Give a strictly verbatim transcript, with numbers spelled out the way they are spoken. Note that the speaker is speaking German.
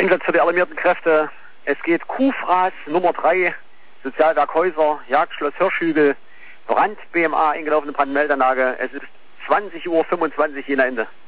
Einsatz für die alarmierten Kräfte. Es geht Kuhfraß Nummer drei, Sozialwerk Häuser, Jagdschloss Hirschhügel, Brand, B M A, eingelaufene Brandmeldeanlage. Es ist zwanzig Uhr fünfundzwanzig, jener Ende.